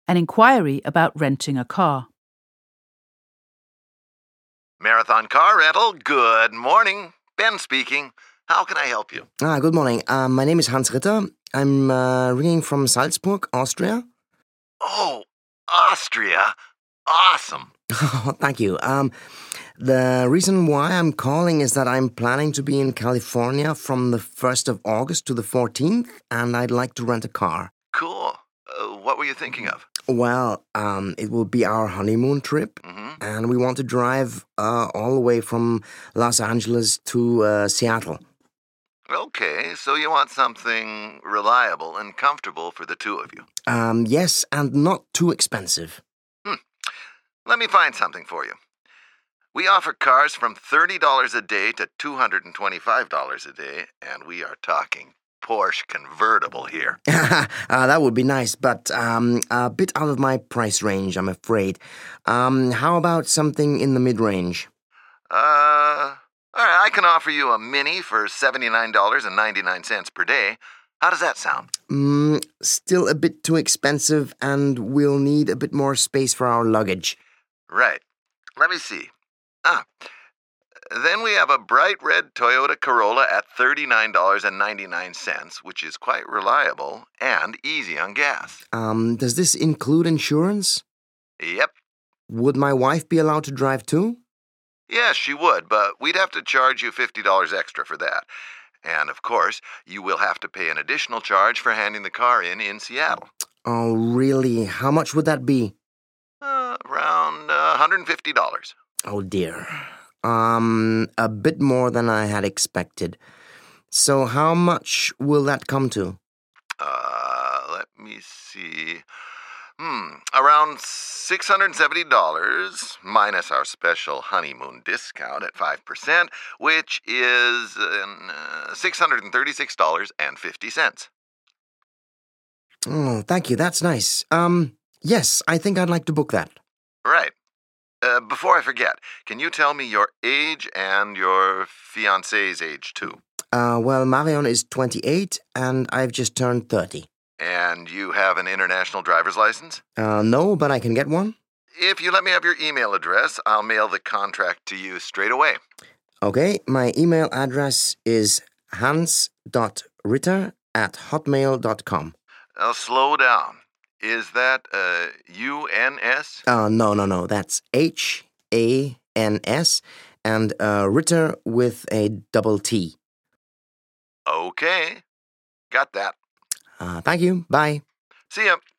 an inquiry about renting a car. Marathon Car Rental, good morning. Ben speaking. How can I help you? Good morning. My name is Hans Ritter. I'm ringing from Salzburg, Austria. Oh, Austria. Awesome. Thank you. The reason why I'm calling is that I'm planning to be in California from the 1st of August to the 14th, and I'd like to rent a car. Cool. What were you thinking of? Well, it will be our honeymoon trip, and we want to drive all the way from Los Angeles to Seattle. Okay, so you want something reliable and comfortable for the two of you. Yes, and not too expensive. Let me find something for you. We offer cars from $30 a day to $225 a day, and we are talking Porsche convertible here. That would be nice, but a bit out of my price range, I'm afraid. How about something in the mid-range? All right, I can offer you a Mini for $79.99 per day. How does that sound? Still a bit too expensive, and we'll need a bit more space for our luggage. Right. Let me see. Then we have a bright red Toyota Corolla at $39.99, which is quite reliable and easy on gas. Does this include insurance? Yep. Would my wife be allowed to drive too? Yes, she would, but we'd have to charge you $50 extra for that. And, of course, you will have to pay an additional charge for handing the car in Seattle. Oh, really? How much would that be? Around $150. Oh, dear. A bit more than I had expected. So how much will that come to? Let me see. Around $670 minus our special honeymoon discount at 5%, which is $636.50. Oh, thank you. That's nice. Yes, I think I'd like to book that. Right. Before I forget, can you tell me your age and your fiancé's age, too? Well, Marion is 28, and I've just turned 30. And you have an international driver's license? No, but I can get one. If you let me have your email address, I'll mail the contract to you straight away. Okay, my email address is hans.ritter@hotmail.com. Slow down. Is that UNS? No. That's HANS and Ritter with a double T. Okay. Got that. Thank you. Bye. See ya.